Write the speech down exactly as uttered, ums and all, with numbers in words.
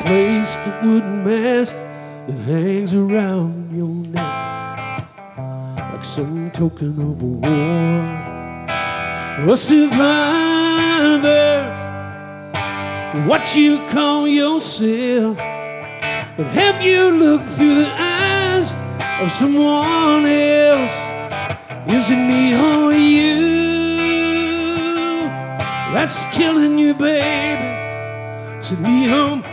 replace the wooden mask that hangs around your neck like some token of a war. A survivor, what you call yourself, but have you looked through the eyes of someone else? Is it me or you that's killing you, baby? Is it me or